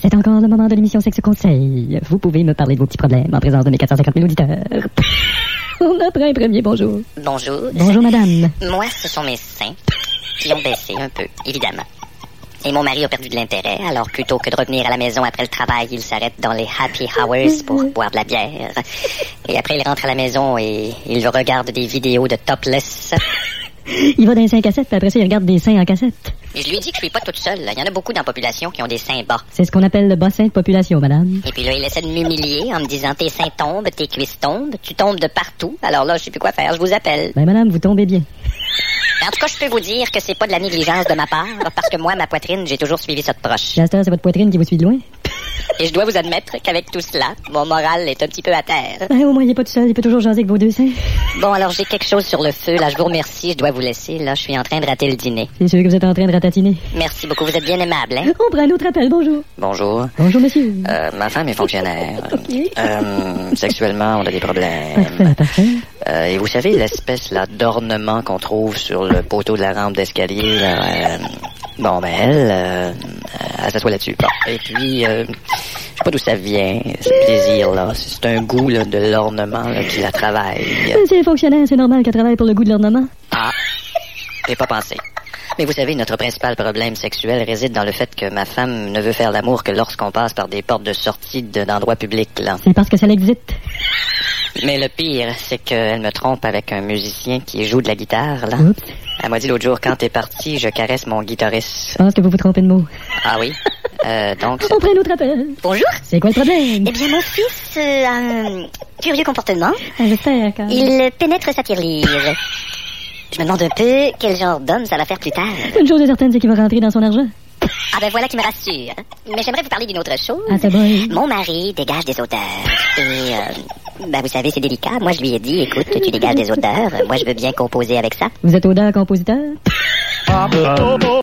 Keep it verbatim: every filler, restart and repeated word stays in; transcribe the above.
C'est encore le moment de l'émission Sexe Conseil. Vous pouvez me parler de vos petits problèmes en présence de mes quatre cent cinquante mille auditeurs. Notre un premier, bonjour. Bonjour. Bonjour, madame. Moi, ce sont mes seins qui ont baissé un peu, évidemment. Et mon mari a perdu de l'intérêt, alors plutôt que de revenir à la maison après le travail, il s'arrête dans les happy hours pour boire de la bière. Et après, il rentre à la maison et il regarde des vidéos de topless. Il va dans les seins cassettes, puis après ça, il regarde des seins en cassette. Et je lui dis que je suis pas toute seule. Il y en a beaucoup dans la population qui ont des seins bas. C'est ce qu'on appelle le bassin de population, madame. Et puis là, il essaie de m'humilier en me disant tes seins tombent, tes cuisses tombent, tu tombes de partout. Alors là, je sais plus quoi faire, je vous appelle. Ben, madame, vous tombez bien. En tout cas, je peux vous dire que c'est pas de la négligence de ma part, parce que moi, ma poitrine, j'ai toujours suivi ça de proche. Jasper, c'est votre poitrine qui vous suit de loin? Et je dois vous admettre qu'avec tout cela, mon moral est un petit peu à terre. Ben, au moins, il est pas tout seul, il peut toujours jaser avec vos deux seins. Bon, alors j'ai quelque chose sur le feu, là, je vous remercie, je dois vous laisser, là, je suis en train de rater le dîner. C'est sûr que vous êtes en train de ratatiner. Merci beaucoup, vous êtes bien aimable, hein? On prend un autre appel, bonjour. Bonjour. Bonjour, monsieur. Euh, ma femme est fonctionnaire. Ok. Euh, sexuellement, on a des problèmes. Parfait, parfait. Euh, et vous savez, l'espèce là d'ornement qu'on trouve sur le poteau de la rampe d'escalier, là, euh, bon, ben elle, euh, elle s'assoit là-dessus. Bon, et puis, euh, je sais pas d'où ça vient, ce plaisir-là. C'est un goût là, de l'ornement là, qui la travaille. C'est fonctionnaire, c'est normal qu'elle travaille pour le goût de l'ornement. Ah, j'ai pas pensé. Mais vous savez, notre principal problème sexuel réside dans le fait que ma femme ne veut faire l'amour que lorsqu'on passe par des portes de sortie de, d'endroits publics, là. C'est parce que ça l'existe. Mais le pire, c'est qu'elle me trompe avec un musicien qui joue de la guitare, là. Oups. Elle m'a dit l'autre jour, quand t'es parti, je caresse mon guitariste. Je pense que vous vous trompez de mots. Ah oui? Euh, donc... On prend un autre appel. Bonjour. C'est quoi le problème? Eh bien, mon fils euh, a un curieux comportement. Ah, j'espère quand même. Il pénètre sa tirelire. Je me demande un peu quel genre d'homme ça va faire plus tard. Une chose est certaine, c'est qu'il va rentrer dans son argent. Ah ben voilà qui me rassure. Mais j'aimerais vous parler d'une autre chose. Ah, c'est bon. Mon mari dégage des odeurs. Et, euh, ben vous savez, c'est délicat. Moi, je lui ai dit, écoute, tu dégages des odeurs. Moi, je veux bien composer avec ça. Vous êtes auteur-compositeur?